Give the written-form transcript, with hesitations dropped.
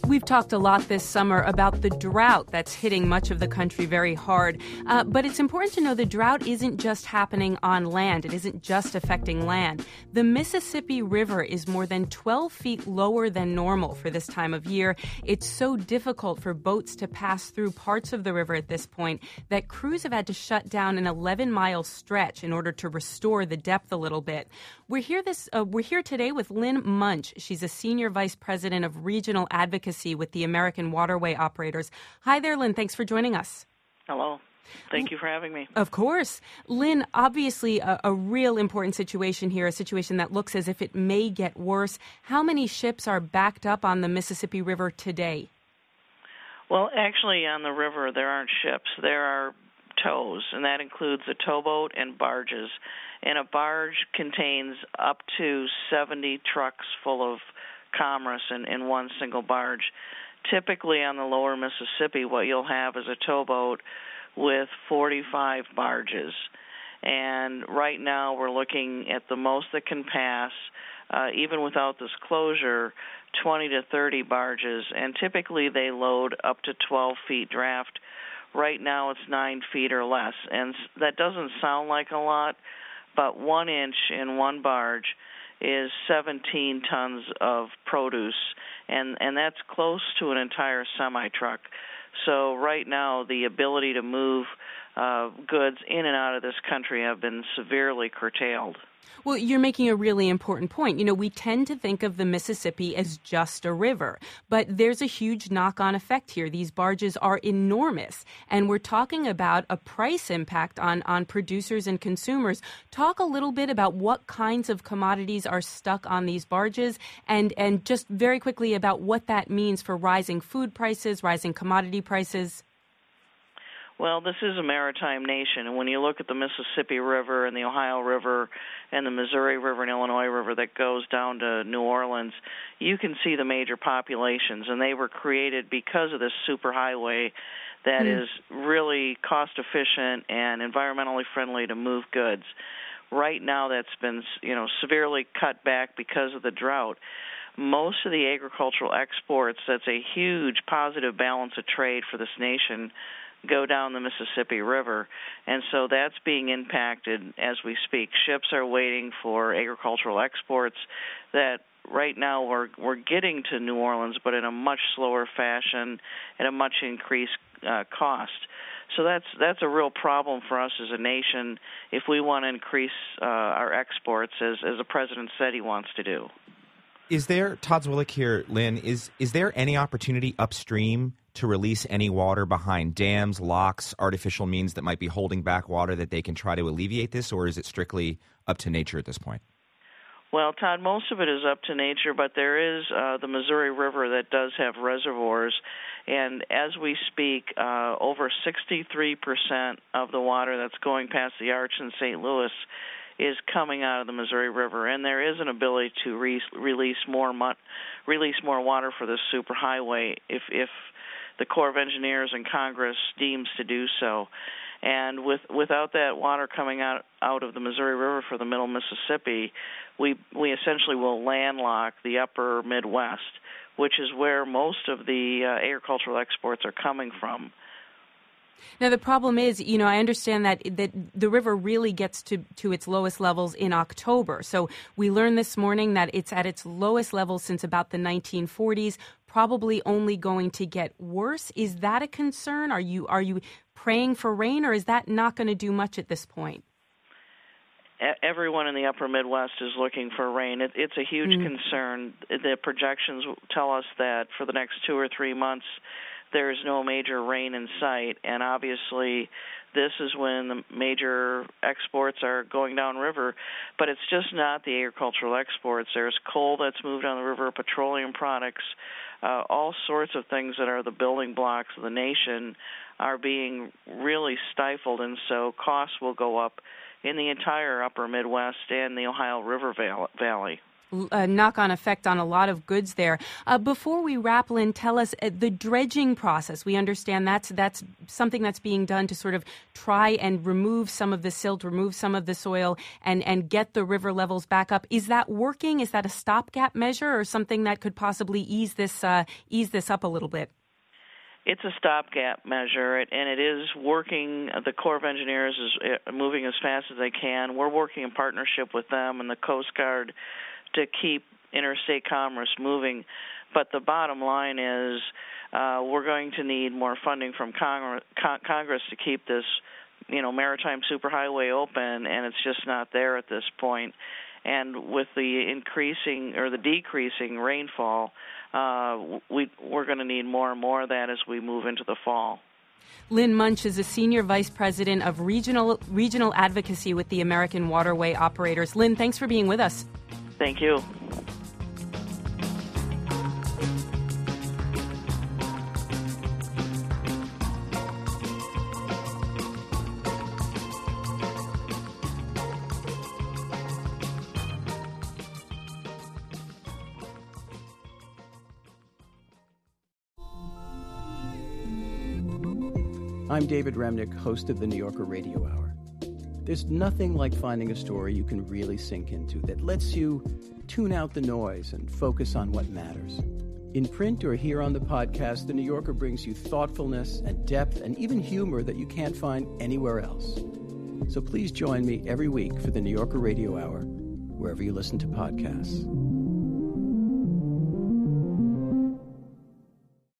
We've talked a lot this summer about the drought that's hitting much of the country very hard. But it's important to know the drought isn't just happening on land. It isn't just affecting land. The Mississippi River is more than 12 feet lower than normal for this time of year. It's so difficult for boats to pass through parts of the river at this point that crews have had to shut down an 11-mile stretch in order to restore the depth a little bit. We're here today with Lynn Munch. She's a senior vice president of regional advocacy with the American Waterway Operators. Hi there, Lynn. Thanks for joining us. Hello. Thank you for having me. Of course. Lynn, obviously a real important situation here, a situation that looks as if it may get worse. How many ships are backed up on the Mississippi River today? Well, actually, on the river, there aren't ships. There are tows, and that includes a towboat and barges. And a barge contains up to 70 trucks full of commerce in one single barge. Typically on the lower Mississippi, what you'll have is a towboat with 45 barges. And right now we're looking at the most that can pass, even without this closure, 20 to 30 barges. And typically they load up to 12 feet draft. Right now it's 9 feet or less. And that doesn't sound like a lot, but 1 inch in one barge is 17 tons of produce, and that's close to an entire semi-truck. So right now, the ability to move goods in and out of this country have been severely curtailed. Well, you're making a really important point. You know, we tend to think of the Mississippi as just a river, but there's a huge knock-on effect here. These barges are enormous, and we're talking about a price impact on producers and consumers. Talk a little bit about what kinds of commodities are stuck on these barges, and just very quickly about what that means for rising food prices, rising commodity prices. Well, this is a maritime nation, and when you look at the Mississippi River and the Ohio River and the Missouri River and Illinois River that goes down to New Orleans, you can see the major populations, and they were created because of this superhighway that is really cost-efficient and environmentally friendly to move goods. Right now that's been, severely cut back because of the drought. Most of the agricultural exports, that's a huge positive balance of trade for this nation, go down the Mississippi River, and so that's being impacted as we speak. Ships are waiting for agricultural exports that right now we're getting to New Orleans, but in a much slower fashion at a much increased cost. So that's a real problem for us as a nation if we want to increase our exports, as the president said he wants to do. Is there, Todd Zwillich here, Lynn, is there any opportunity upstream to release any water behind dams, locks, artificial means that might be holding back water that they can try to alleviate this, or is it strictly up to nature at this point? Well, Todd, most of it is up to nature, but there is the Missouri River that does have reservoirs, and as we speak, over 63% of the water that's going past the Arch in St. Louis is coming out of the Missouri River, and there is an ability to release more water for this superhighway if the Corps of Engineers and Congress deems to do so. And without that water coming out of the Missouri River for the middle Mississippi, we essentially will landlock the upper Midwest, which is where most of the agricultural exports are coming from. Now, the problem is, I understand that the river really gets to its lowest levels in October. So we learned this morning that it's at its lowest level since about the 1940s, probably only going to get worse. Is that a concern? Are you praying for rain, or is that not going to do much at this point? Everyone in the upper Midwest is looking for rain. It's a huge concern. The projections tell us that for the next 2 or 3 months, there is no major rain in sight, and obviously this is when the major exports are going downriver. But it's just not the agricultural exports. There's coal that's moved down the river, petroleum products, all sorts of things that are the building blocks of the nation are being really stifled, and so costs will go up in the entire upper Midwest and the Ohio River Valley. knock-on effect on a lot of goods there. Before we wrap, Lynn, tell us the dredging process. We understand that's something that's being done to sort of try and remove some of the silt, remove some of the soil, and get the river levels back up. Is that working? Is that a stopgap measure or something that could possibly ease this up a little bit? It's a stopgap measure, and it is working. The Corps of Engineers is moving as fast as they can. We're working in partnership with them and the Coast Guard to keep interstate commerce moving. But the bottom line is we're going to need more funding from Congress to keep this, maritime superhighway open, and it's just not there at this point. And with the increasing or the decreasing rainfall, we're going to need more and more of that as we move into the fall. Lynn Munch is a Senior Vice President of Regional Advocacy with the American Waterway Operators. Lynn, thanks for being with us. Thank you. I'm David Remnick, host of the New Yorker Radio Hour. There's nothing like finding a story you can really sink into that lets you tune out the noise and focus on what matters. In print or here on the podcast, the New Yorker brings you thoughtfulness and depth and even humor that you can't find anywhere else. So please join me every week for the New Yorker Radio Hour, wherever you listen to podcasts.